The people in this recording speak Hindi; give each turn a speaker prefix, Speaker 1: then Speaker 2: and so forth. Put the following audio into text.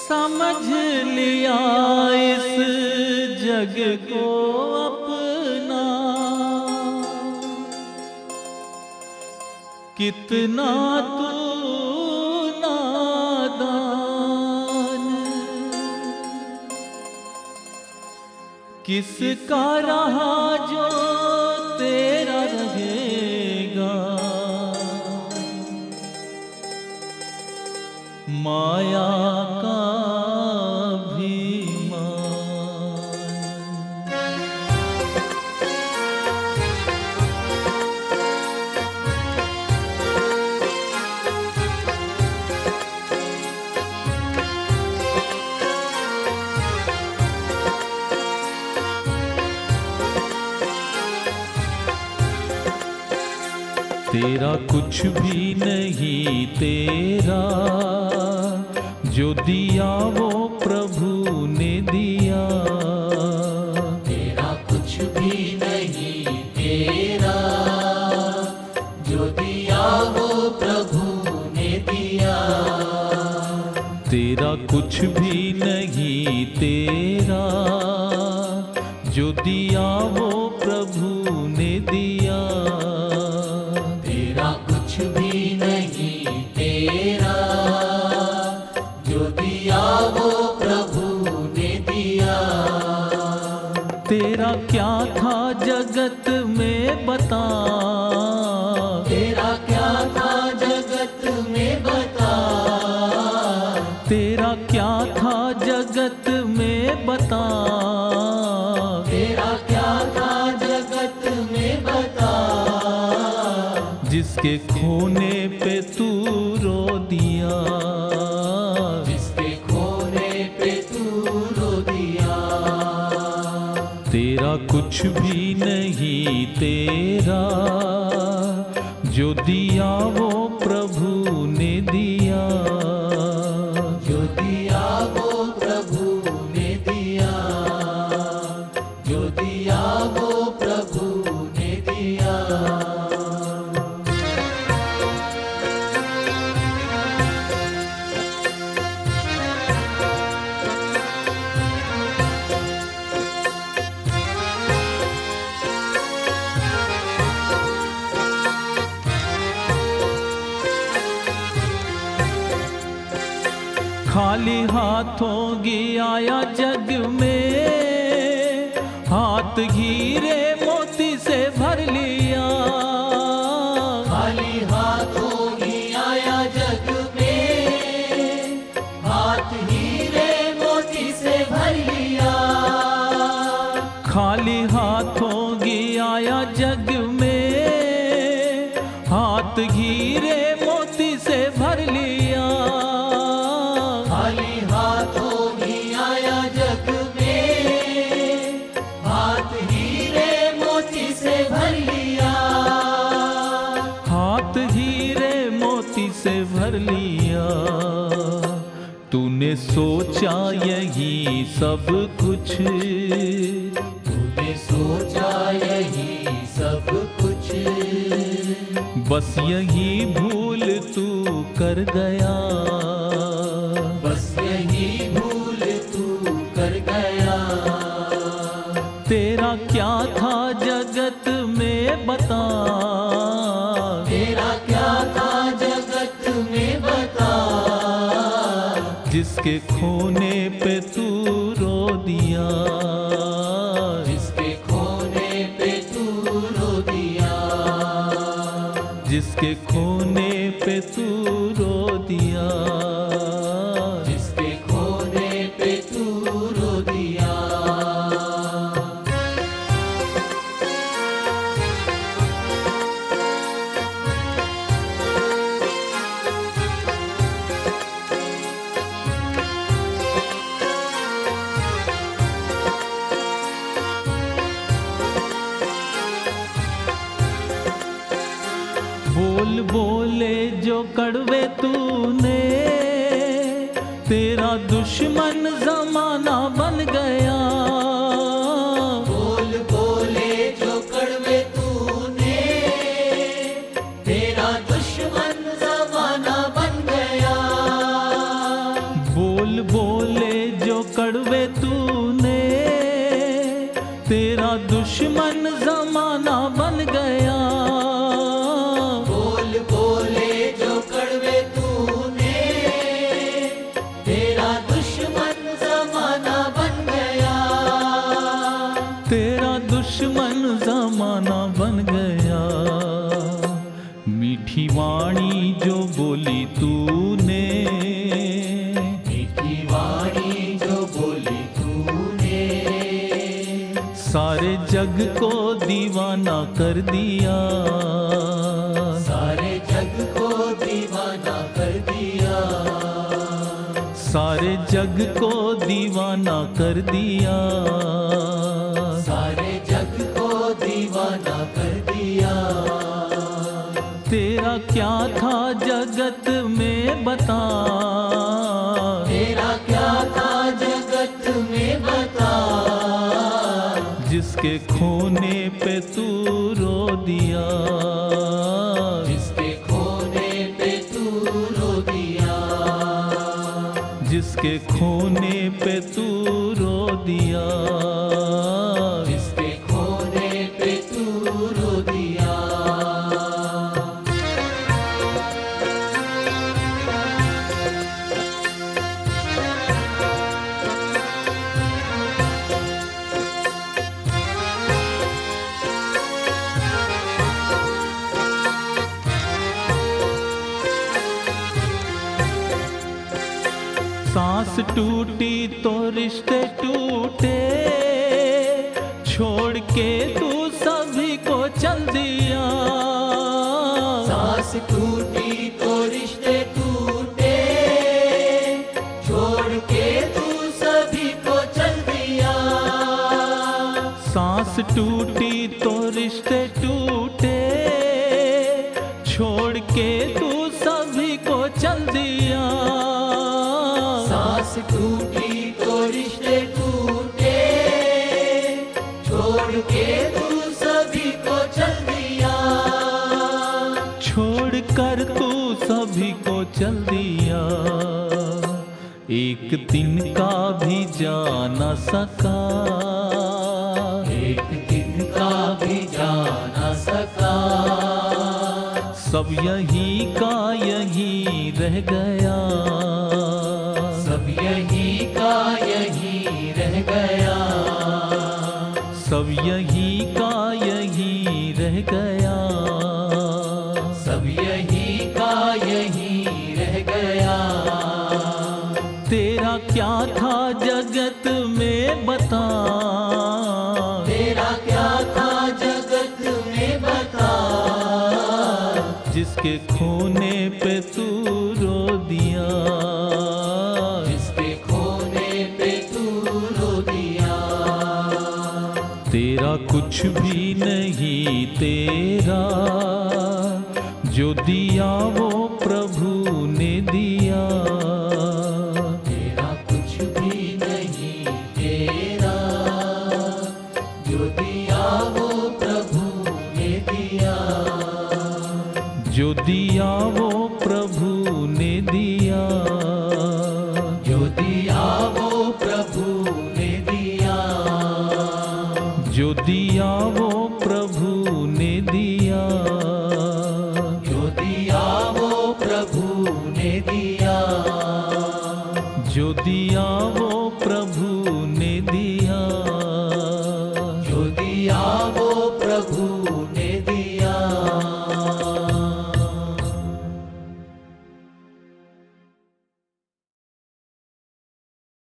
Speaker 1: समझ लिया इस जग को अपना, कितना तू नादान, किसका रहा जो तेरा रहेगा, माया का तेरा कुछ भी नहीं, तेरा जो दिया वो प्रभु ने दिया।
Speaker 2: तेरा कुछ भी नहीं, तेरा जो दिया वो प्रभु ने दिया।
Speaker 1: तेरा कुछ भी नहीं, तेरा जो दिया वो प्रभु ने दिया।
Speaker 2: तेरा कुछ भी नहीं, तेरा जो दिया वो प्रभु ने दिया।
Speaker 1: तेरा क्या था जगत में बता,
Speaker 2: तेरा क्या था जगत में बता।
Speaker 1: तेरा क्या था जगत में बता।
Speaker 2: तेरा क्या था जगत में बता।
Speaker 1: जिसके खोने पे तू रो दिया,
Speaker 2: जिसके खोने पे तू रो दिया।
Speaker 1: तेरा कुछ भी नहीं, तेरा जो दिया वो प्रभु ने दिया।
Speaker 2: जो दिया वो प्रभु ने दिया। जो दिया वो प्रभु ने दिया।
Speaker 1: खाली हाथों आया जग में, हाथ हीरे मोती से भर लिया।
Speaker 2: खाली हाथों आया जग में, हाथ हीरे मोती से भर लिया।
Speaker 1: खाली हाथों आया जग में, हाथ हीरे मोती से भर लिया।
Speaker 2: खाली हाथों आया जग में, हाथ हीरे मोती से भर लिया।
Speaker 1: हाथ हीरे मोती से भर लिया। तूने सोचा यही सब कुछ,
Speaker 2: तूने सोचा यही सब कुछ।
Speaker 1: बस यही भूल तू कर गया।
Speaker 2: बस यही भूल तू कर गया।
Speaker 1: तेरा क्या था जगत में बता।
Speaker 2: तेरा क्या था जगत में बता।
Speaker 1: जिसके खोने पे तू रो दिया।
Speaker 2: जिसके खोने पे तू रो दिया।
Speaker 1: जिसके खोने पे तू रो दिया।
Speaker 2: जिसके खोने पे तू रो दिया।
Speaker 1: बोल बोले जो कड़वे तूने, तेरा दुश्मन जमाना बन गया।
Speaker 2: बोल बोले जो कड़वे तूने, तेरा दुश्मन जमाना बन गया।
Speaker 1: बोल बोल मीठी वाणी जो बोली तूने,
Speaker 2: मीठी वाणी जो बोली तूने,
Speaker 1: सारे जग को दीवाना कर दिया,
Speaker 2: सारे जग को दीवाना कर दिया,
Speaker 1: सारे जग को दीवाना कर दिया,
Speaker 2: सारे जग को दीवाना कर दिया।
Speaker 1: तेरा क्या था जगत में बता,
Speaker 2: तेरा क्या था जगत में बता,
Speaker 1: जिसके खोने पे तू रो दिया,
Speaker 2: जिसके खोने पे तू रो दिया,
Speaker 1: जिसके खोने पे तू रो दिया,
Speaker 2: जिसके खोने पे तू रो दिया।
Speaker 1: सांस टूटी तो रिश्ते टूटे, छोड़ के तू सभी को चल दिया,
Speaker 2: सांस टूटी तो रिश्ते टूटे, छोड़ के तू सभी को चल दिया,
Speaker 1: सांस टूटी तो रिश्ते टूटे, छोड़ के तू सभी को चल दिया,
Speaker 2: सांस टूटी तो रिश्ते टूटे, छोड़ के तू सभी को चल दिया,
Speaker 1: छोड़ कर तू सभी को चल दिया, एक दिन का भी जा न सका,
Speaker 2: एक दिन का भी जा न सका,
Speaker 1: सब यही का यही रह गया,
Speaker 2: सब यही का यही रह गया,
Speaker 1: सब यही का यही रह गया,
Speaker 2: सब यही का यही रह गया।
Speaker 1: तेरा क्या था जगत में बता,
Speaker 2: तेरा क्या था जगत में बता,
Speaker 1: जिसके खोने पे तू रो दिया,
Speaker 2: जिसके खोने पे तू रो दिया,
Speaker 1: तेरा कुछ भी नहीं तेरा, जो दिया वो प्रभु ने दिया,
Speaker 2: तेरा कुछ भी नहीं तेरा, जो दिया वो प्रभु ने दिया,
Speaker 1: जो दिया वो प्रभु ने दिया,
Speaker 2: जो दिया वो प्रभु ने दिया,
Speaker 1: जो दिया वो प्रभु ने दिया,
Speaker 2: जो दिया वो प्रभु ने दिया,
Speaker 1: जो दिया वो प्रभु ने दिया,
Speaker 2: जो दिया वो